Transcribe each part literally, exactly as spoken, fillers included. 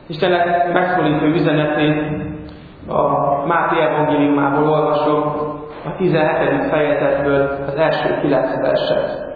Istennek megszólító üzenetét a Máté evangéliumából olvasom, a tizenhetedik fejezetből az első kilenc verset.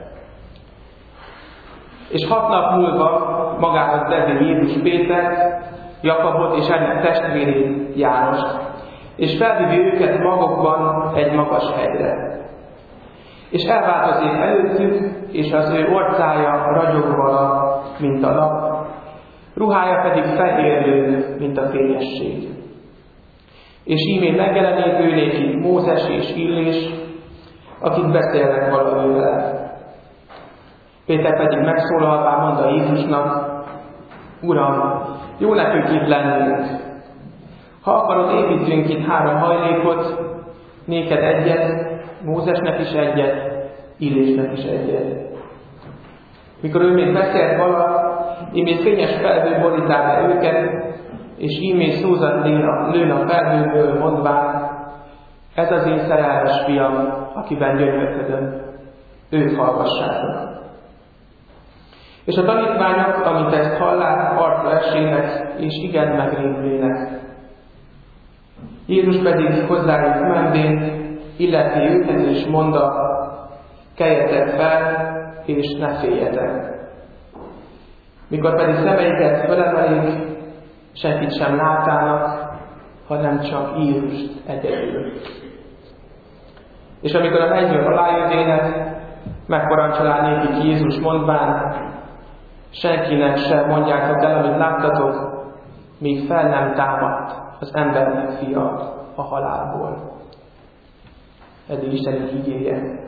És hat nap múlva magához vezi Jézus Pétert, Jakabot és ennek testvérét Jánost, és felvivi őket magukban egy magas hegyre. És elváltozik előttük, és az ő orcája ragyogva, mint a nap, ruhája pedig fehérlő, mint a fényesség. És ímén megjelenít ő néki Mózes és Illés, akik beszélnek valamivel. Péter pedig megszólalván mondta Jézusnak: Uram, jó nekünk itt lennünk. Ha akarod, építünk itt három hajlékot, néked egyet, Mózesnek is egyet, Illésnek is egyet. Mikor ő még beszélt vala, ímén fényes felhő borítál be őket, és ímén szózat lőn a felhőből, mondván: ez az én szerelmes fiam, akiben gyönyörködöm, őt hallgassátok. És a tanítványok, amint ezt hallák, arcra esének, és igen megrémülnek. Jézus pedig hozzájuk menvén illeti őket, és mondta: keljetek fel, és ne féljetek. Mikor pedig szemeiket fölemelik, senkit sem látának, hanem csak Jézust egyedül. És amikor a mennyből alájövének, megparancsolál nékik Jézus mondván: senkinek sem mondjátok el, amit láttatok, míg fel nem támadt az embernek fia a halálból. Eddig Isten igéje.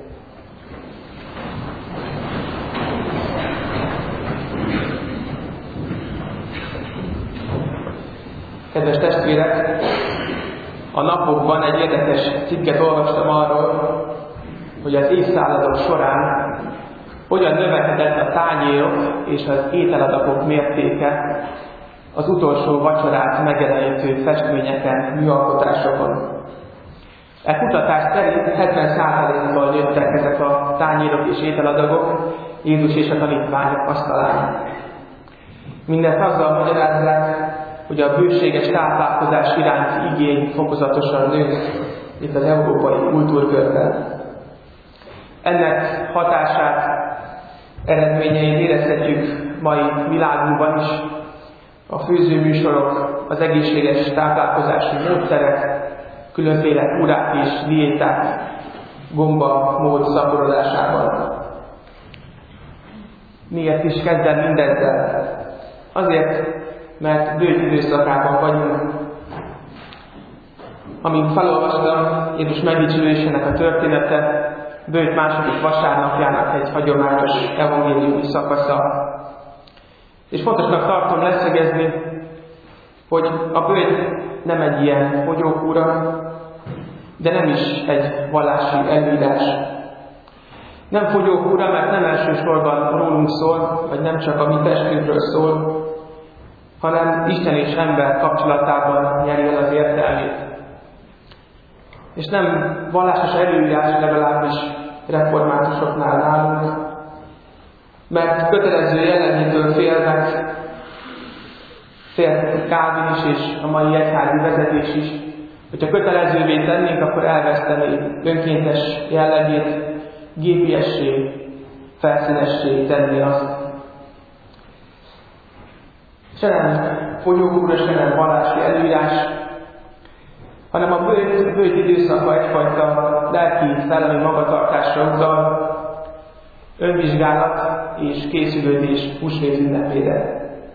Kedves testvérek, a napokban egy érdekes cikket olvastam arról, hogy az évszázadok során hogyan növekedett a tányérok és az ételadagok mértéke az utolsó vacsorát megjelenítő festményeken, műalkotásokon. E kutatás szerint hetven százalékkal nőttek ezek a tányérok és ételadagok Jézus és a tanítványok asztalán. Mindezt azzal magyarázzák, hogy a bőséges táplálkozás iránti igény fokozatosan nő itt az európai kultúrkörben. Ennek hatását, eredményeit érezhetjük mai világunkban is. A főzőműsorok, az egészséges táplálkozási módszerek, különféle kurák és diéták gomba mód szaporodásában. Miért is kezdem mindezzel? Azért, mert bőt időszakában vagyunk. Amint felolvastam Jézus megdicsülésének a története, bőt második vasárnapjának egy hagyományos evangéliumi szakasza. És fontosnak tartom leszögezni, hogy a bőt nem egy ilyen fogyókúra, de nem is egy vallási előírás. Nem fogyókúra, mert nem elsősorban rólunk szól, vagy nem csak a mi testünkről szól, hanem Isten és ember kapcsolatában nyeri el az értelmét. És nem vallásos előírás, legalábbis reformátusoknál nálunk, mert kötelező jellegétől félnek, fél Kálvin is és a mai egyházi vezetés is, hogyha kötelezővé tennénk, akkor elvesztené önkéntes jellegét, gépiessé, felszínessé tenni azt. Se nem fogyókúra, se nem vallási előírás, hanem a bőt, a bőt időszaka egyfajta lelki, szellemi magatartásra utal, önvizsgálat és készülődés húsvét ünnepére.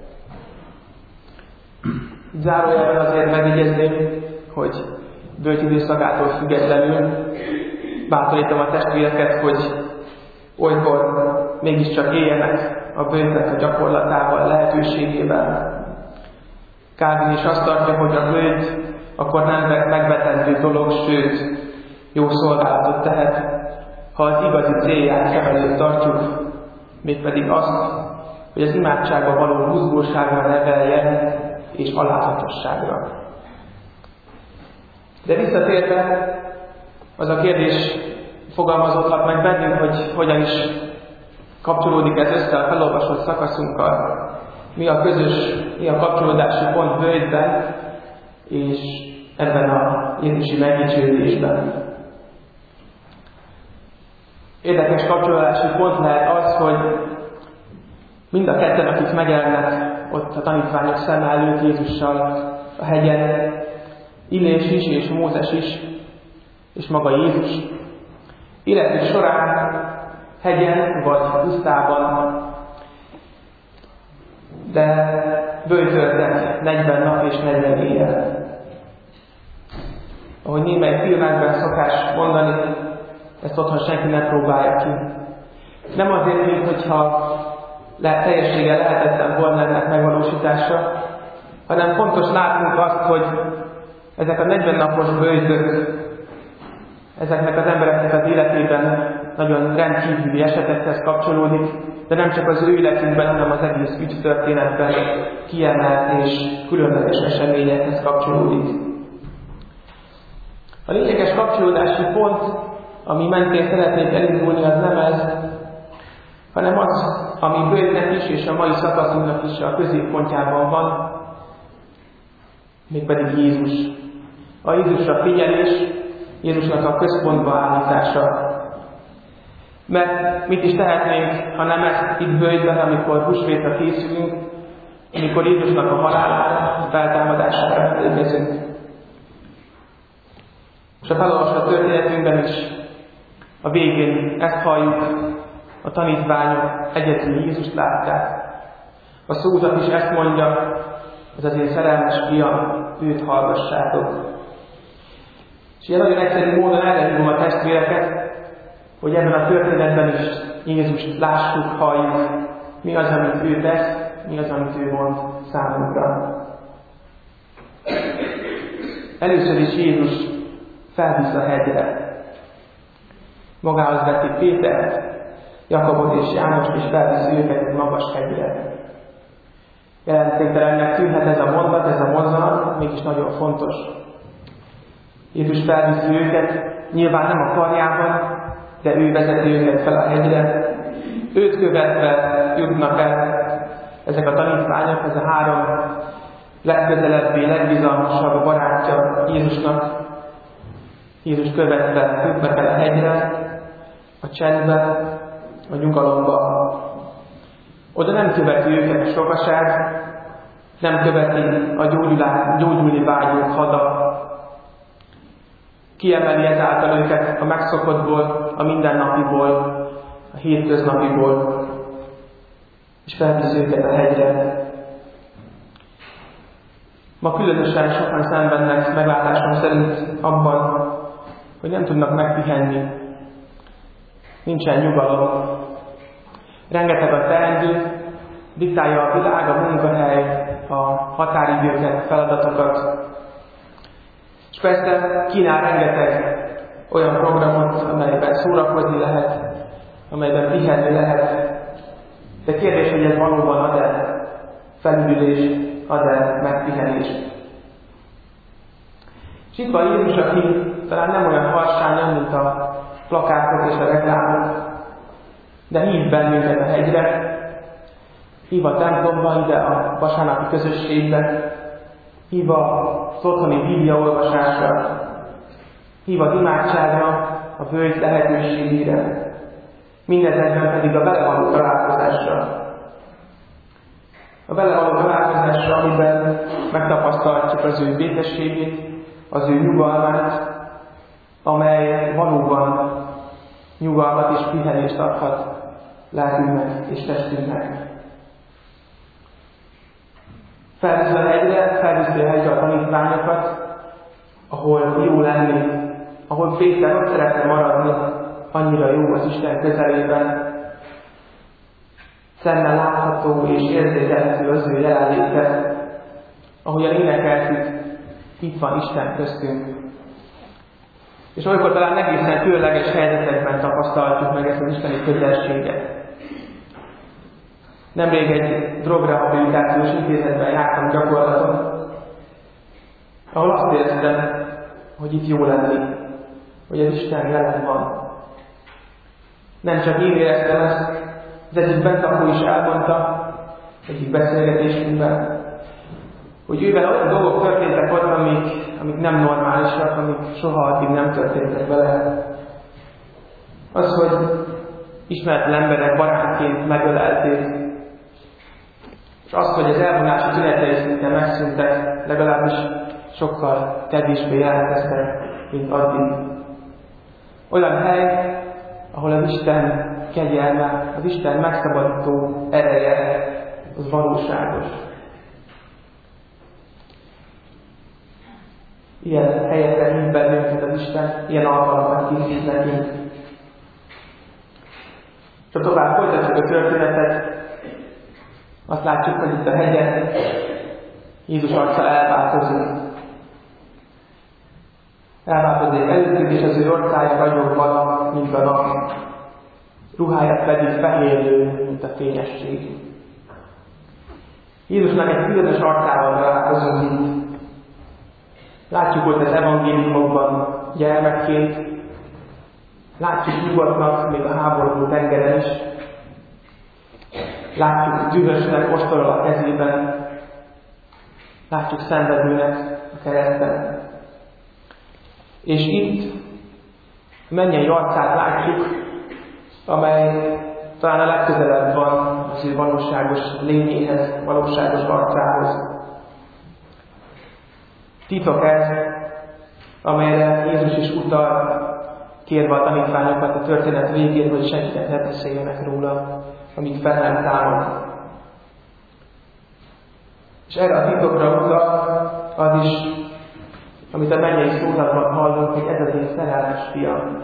Zárójelben azért megjegyezném, hogy bőt időszakától függetlenül bátorítom a testvéreket, hogy olykor mégiscsak éljenek a bőtnek a gyakorlatával, lehetőségével. Kálvin is azt tartja, hogy a bőt akkor nem megvetendő dolog, sőt, jó szolgálatot tehet, ha az igazi célját szem előtt tartjuk, mégpedig azt, hogy az imádságba való buzgóságra neveljen és alázatosságra. De visszatérve, az a kérdés fogalmazódhat meg bennünk, hogy hogyan is kapcsolódik ez össze a felolvasott szakaszunkkal. mi a közös, mi a kapcsolódási pont völgyben, és ebben a Jézusi megdicsőülésben. Érdekes kapcsolódási pont lehet az, hogy mind a ketten, akik megjelennek ott a tanítványok szeme előtt Jézussal a hegyen, Illés is és Mózes is, és maga Jézus, életük során hegyen vagy pusztában, de böjtöltek negyven nap és negyven éjjel. Ahogy némely filmekben szokás mondani, ezt otthon senki nem próbálja ki. Nem azért, mint hogyha le, teljességgel lehetetlen volna ennek megvalósítása, hanem fontos látnunk azt, hogy ezek a negyven napos böjtök, ezeknek az embereknek az életében nagyon rendkívüli esetekhez kapcsolódik, de nem csak az ő életünkben, hanem az egész ügytörténetben kiemelt és különleges eseményekhez kapcsolódik. A lényeges kapcsolódási pont, ami mentén szeretnék elindulni, az nem ez, hanem az, ami bőtnek is és a mai szakaszunknak is a középpontjában van, mégpedig Jézus. A Jézusra figyelés, Jézusnak a központba állítása. Mert mit is tehetnénk, ha nem ezt itt bőjtben, amikor húsvétra készülünk, amikor Jézusnak a halálára, feltámadására emlékezünk. És a felolvasott történetünkben is a végén ezt halljuk, a tanítványok egyedül Jézust látták. A szózat is ezt mondja, ez az én szerelmes fiam, őt hallgassátok. És ilyen nagyon egyszerű módon erre hívom a testvéreket, hogy ebben a történetben is Jézust lássuk, halljuk, mi az, amit ő tesz, mi az, amit ő mond számunkra. Először is Jézus felvisz a hegyre. Magához veszi Pétert, Jakabot és Jánost, és felviszi őket egy magas hegyre. Jelentéktelennek tűnhet ez a mondat, ez a mozzanat, mégis nagyon fontos. Jézus felviszi őket, nyilván nem a karjában, de ő vezeti őket fel a hegyre. Őt követve jutnak el ezek a tanítványok, ez a három legközelebbi, legbizalmasabb barátja Jézusnak. Jézus követve jutnak el a hegyre, a csendbe, a nyugalomba. Oda nem követi őket a sokaság, nem követi a gyógyulni vágyók hada. Kiemeli ezáltal őket a megszokottból, a mindennapiból, a hétköznapiból, és felvisz őket a hegyre. Ma különösen sokan szenvednek meglátásom szerint abban, hogy nem tudnak megpihenni. Nincsen nyugalom. Rengeteg a teendő, diktálja a világ, a munkahely, a határidőket, feladatokat. És persze kínál rengeteg olyan programot, amelyben szórakozni lehet, amelyben pihenni lehet. De kérdés, hogy ez valóban ad-e felüdülést, ad-e megpihenést. És itt van Jézus, aki talán nem olyan harsányan, mint a plakátok és a reklámok, de hív bennünket a hegyre, hív a templomba, ide a vasárnapi közösségbe, hív az otthoni bibliaolvasásra, hív az imádságra, a völgy lehetőségére, mindezekben pedig a vele találkozásra. A vele találkozásra, amiben megtapasztalhatjuk az ő békességét, az ő nyugalmát, amely valóban nyugalmat és pihenést adhat lelkünknek és testünknek. Felviszi a hegyre, felviszi a hegyre a tanítványokat, ahol jó lenni, ahol Péter ott szeretne maradni, annyira jó az Isten közelében. Szemmel látható és érzékelhető az ő jelenléte, ahogyan énekeltük, itt van Isten köztünk. És olykor talán egészen különleges helyzetekben tapasztalhatjuk meg ezt az isteni közelséget. Nemrég egy drogrehabilitációs intézetben jártam gyakorlaton, ahol azt éreztem, hogy itt jó lenni, hogy az Isten jelen van. Nem csak én éreztem ezt, az egyik bentlakó is elmondta, egyik beszélgetésünkben, hogy ővel olyan dolgok történtek ott, amik, amik nem normálisak, amik soha addig nem történtek vele. Az, hogy ismeretlen emberek barátként megölelték, és az, hogy az elvonási tünetei szinte megszűntek, legalábbis sokkal kevésbé jelentkeztek, mint addig. Olyan hely, ahol az Isten kegyelme, az Isten megszabadító ereje, az valóságos. Ilyen helyekre hív bennünket az Isten, ilyen alkalmakat készít nekünk. És tovább folytatjuk a történetet, azt látjuk, hogy itt a hegyen Jézus arca elváltozik. Elváltozik előttük, és az ő orcája ragyog vala, mint a nap. Ruháját pedig fehérlő, mint a fényesség. Jézusnak egy különös arcával találkozunk. Látjuk ott az evangéliumokban gyermekként, látjuk nyugodtnak, még a háború tengeren is. Látjuk dühösnek, ostorral a kezében. Látjuk szenvedőnek a kereszten. És itt mennyei arcát látjuk, amely talán a legközelebb van az ő valóságos lényéhez, valóságos arcához. Titok ez, amelyre Jézus is utal, kérve a tanítványokat a történet végén, hogy senkinek ne beszéljenek róla, amíg fel nem támad. És erre a titokra utal az is, amit a mennyei szózatban hallunk, hogy ez az én szerelmes fiam.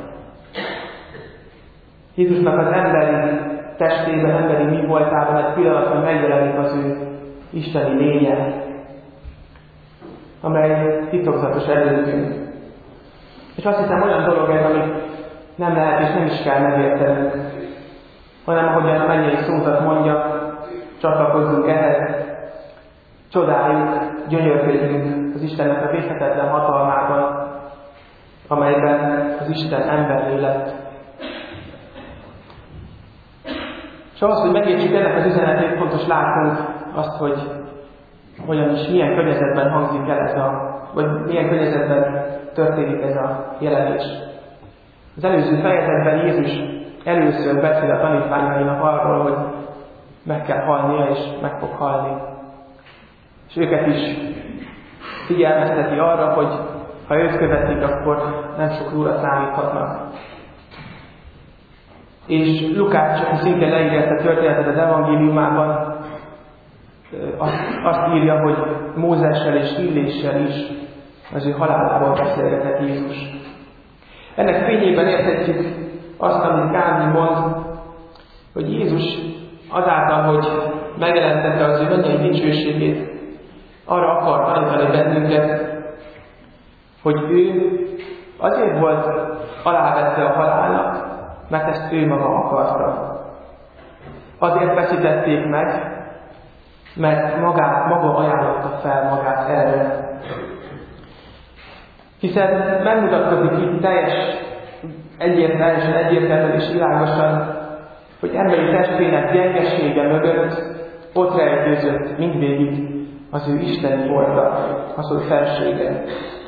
Jézusnak az emberi testében, emberi mi voltában egy pillanatban megjelenik az ő isteni lénye, amely titokzatos előttünk. És azt hiszem, olyan dolog ez, amit nem lehet és nem is kell megértenünk, hanem ahogyan a mennyei szózat mondja, csatlakozzunk ehhez, csodáljuk, gyönyörködjünk az Istennek a véghetetlen hatalmában, amelyben az Isten emberré lett. És ahhoz, hogy megértsük ennek az üzenetét, fontos látnunk azt, hogy hogyan is, milyen környezetben hangzik el ez a, vagy milyen környezetben történik ez a jelenés. Az előző fejezetben Jézus először beszél a tanítványainak arról, hogy meg kell halnia, és meg fog halni. És őket is figyelmezteti arra, hogy ha őt követik, akkor nem sok róla számíthatnak. És Lukács, aki szintén leírja ezt a történetet az evangéliumában, azt írja, hogy Mózessel és Illéssel is az ő haláláról beszélgetett Jézus. Ennek fényében érthetjük azt, amit Kálvin mond, hogy Jézus azáltal, hogy megjelentette az ő mennyei dicsőségét, arra akar tanítani bennünket, hogy ő azért volt alávette a halálnak, mert ezt ő maga akarta. Azért feszítették meg, mert magát, maga ajánlotta fel magát erre. Hiszen megmutatkozik itt teljes egyértelműen, egyértelműen és világosan, hogy emberi testének gyengesége mögött ott rejtőzött mindvégig az ő isteni volta, az ő felsége.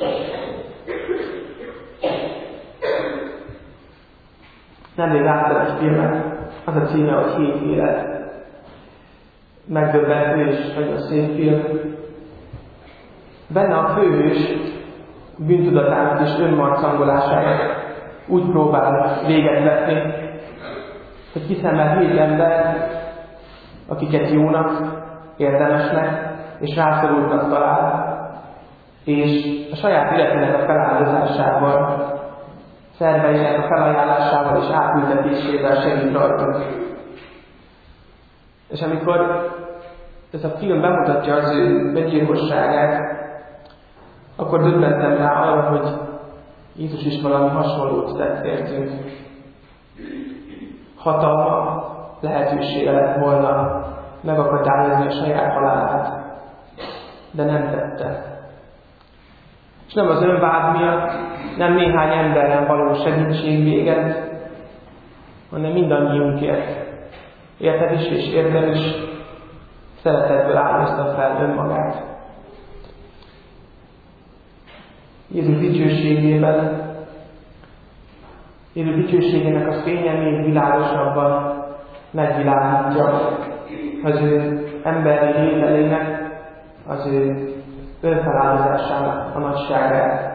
Nemrég láttam egy filmet, az a címe, hogy Hét élet. Megdöbbentő és nagyon szép film. Benne a főhős bűntudatának és önmarcangolásának úgy próbál véget vetni, hogy kiszemel hét ember, akiket jónak, érdemesnek és rászorultnak talál, és a saját életének a feláldozásával, szerveinek a felajánlásával és átültetésével segít rajtunk. És amikor ez a film bemutatja az ő öngyilkosságát, akkor döbbentem rá arra, hogy Jézus is valami hasonlót tett értünk. Hatalma, lehetősége lett volna megakadályozni a saját halálát, de nem tette. És nem az önvád miatt, nem néhány emberen való segítség véget, hanem mindannyiunkért. Érted is és érted is, szeretetből áldozta fel önmagát. Jézus dicsőségében, Jézus dicsőségének a fénye még világosabban megvilágítja az ő emberi lételének, az ő önfeláldozásának a nagyságát.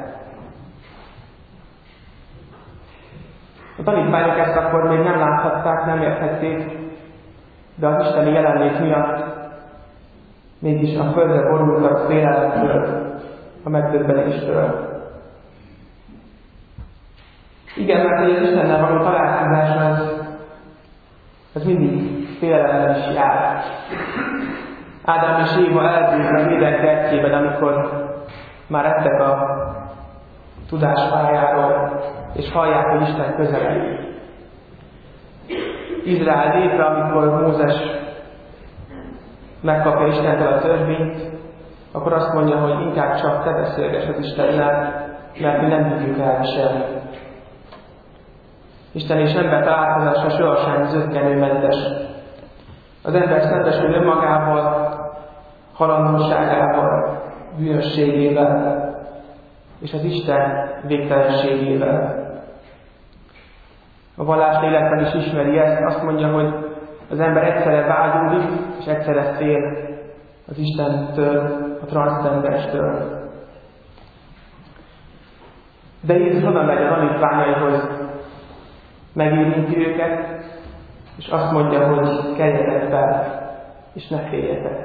A tanítványok ezt akkor még nem láthatták, nem érthették, de az isteni jelenlét miatt mégis a földre borultak félelemtől, a megdöbbenéstől. Igen, mert hogy az Istennel való találkozás az, az mindig félelemmel is jár. Ádám és Éva eltűnt az Éden kertjében, amikor már ettek a tudáspályáról, és hallják, hogy Isten közeledik. Izrael népre, amikor Mózes megkapja Istentől a törvényt, akkor azt mondja, hogy inkább csak te beszélgess az Istennel, mert mi nem tudjuk elviselni. Isten és ember találkozása sohasem zökkenőmentes. Az ember szembesül önmagával, halandóságával, bűnösségével, és az Isten végtelenségével. A valláslélekben is ismeri ezt, azt mondja, hogy az ember egyszerre vágyódik, és egyszerre fél az Istentől, a transzcendenstől. De Jézus oda megy a tanítványaihoz, megérinti őket, és azt mondja, hogy keljetek fel, és ne féljetek.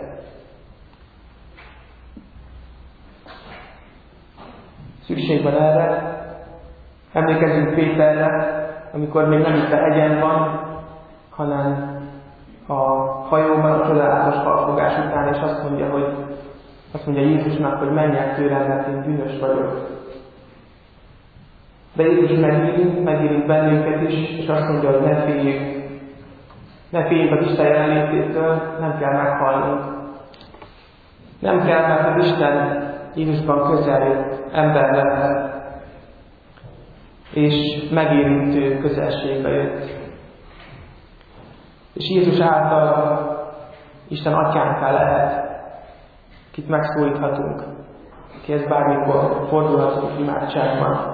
Szükség van erre. Emlékezzünk Péterre, amikor még nem itt a hegyen van, hanem a hajóban a csodálatos halfogás után, és azt mondja, hogy azt mondja Jézusnak, hogy menjek tőlem, mert én bűnös vagyok. De Jézus megérint, megérint bennünket is, és azt mondja, hogy ne féljünk. Ne féljünk az Isten jelenlététől, nem kell meghalnunk. Nem kell, mert az Isten Jézusban közel ember lett, és megérintő közelségbe jött. És Jézus által Isten atyánká lehet, akit megszólíthatunk, akihez bármikor fordulhatunk imádságban.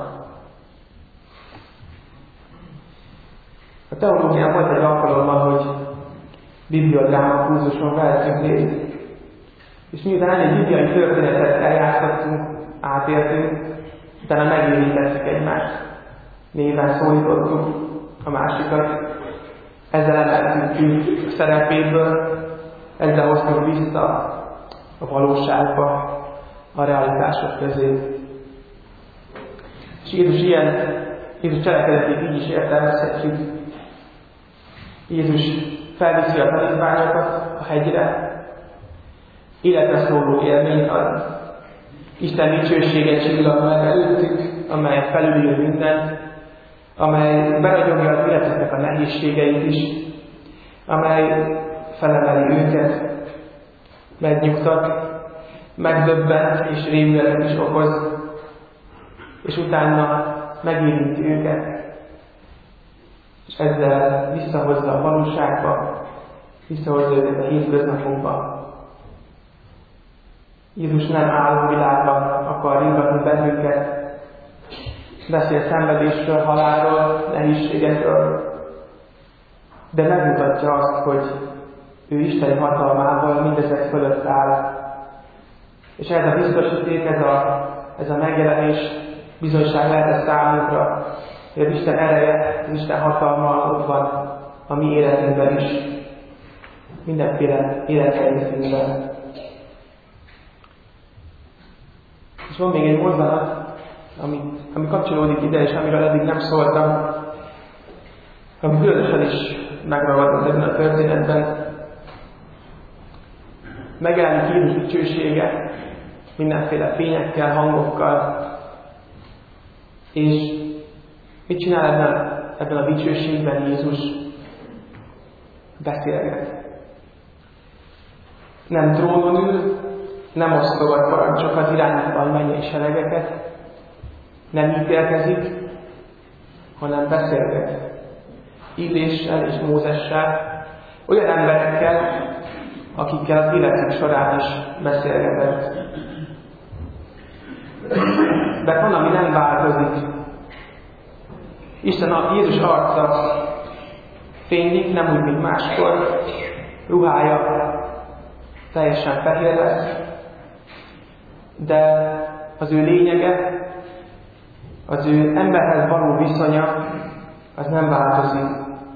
A teológián volt egy alkalommal, hogy bibliodráma kurzuson vehetünk részt. És miután egy bibliai történetet eljátszottunk, átéltünk, utána megérintettük egymást. Néven szólítottuk a másikat, ezzel emeltünk ki a szerepéből, ezzel hoztunk vissza a valóságba, a realitások közé. És Jézus ilyen, Jézus cselekedetét így is értelmezhetjük. Jézus felviszi a tanítványokat a hegyre, életre szóló élményt ad. Isten dicsősége csillag meg előttük, amely felülír mindent, amely beragyogja az életeknek a nehézségeit is, amely felemeli őket, megnyugtat, megdöbbent és rémületet is okoz, és utána megérinti őket, és ezzel visszahozza a valóságba, visszahozza őket a hétköznapokba. Jézus nem álomvilágban akar ringatni bennünket, beszél szenvedésről, halálról, nehézségekről, de megmutatja azt, hogy ő Isten hatalmával mindezek fölött áll. És ez a biztosíték, ez a, ez a megjelenés bizonyság lehet a számunkra, hogy az Isten ereje, az Isten hatalma ott van a mi életünkben is, mindenféle élethelyzetünkben. És van még egy mozzanat, ami, ami kapcsolódik ide, és amiről eddig nem szóltam, ami különösen is megragadott ebben a történetben. Megjelenik Jézus dicsősége, mindenféle fényekkel, hangokkal, és mit csinál ebben, ebben a dicsőségben Jézus? Beszélget. Nem trónon ül, nem osztogat parancsokat, irányítva a mennyei seregeket, nem ítélkezik, hanem beszélget. Illésssel és Mózessel, olyan emberekkel, akikkel az életük során is beszélgetett. De van, ami nem változik. Isten a Jézus arca fénylik, nem úgy, mint máskor, ruhája teljesen fehér lesz, de az ő lényege, az ő emberhez való viszonya, az nem változik.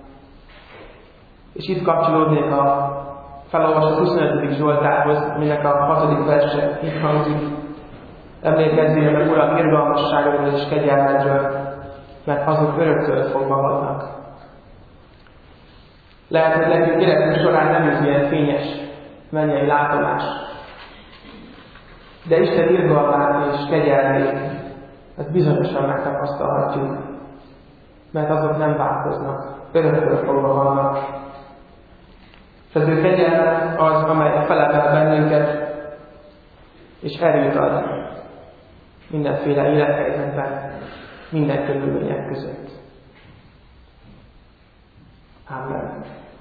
És itt kapcsolódnék a felolvasott huszonötödik Zsoltárhoz, aminek a hatodik verse itt hangzik. Emlékezzél meg, Uram, irgalmasságodról és kegyelmedről, mert azok öröktől fogva vannak. Lehet, hogy nekünk életünk során nem jut ilyen fényes mennyei látomás. De Isten irgalmát és kegyelmét, ezt bizonyosan megtapasztalhatjuk, mert azok nem változnak, öröktől fogva vannak. És az ő kegyelme az, amely felemel bennünket, és erőt ad mindenféle élethelyzetben, minden körülmények között. Amen.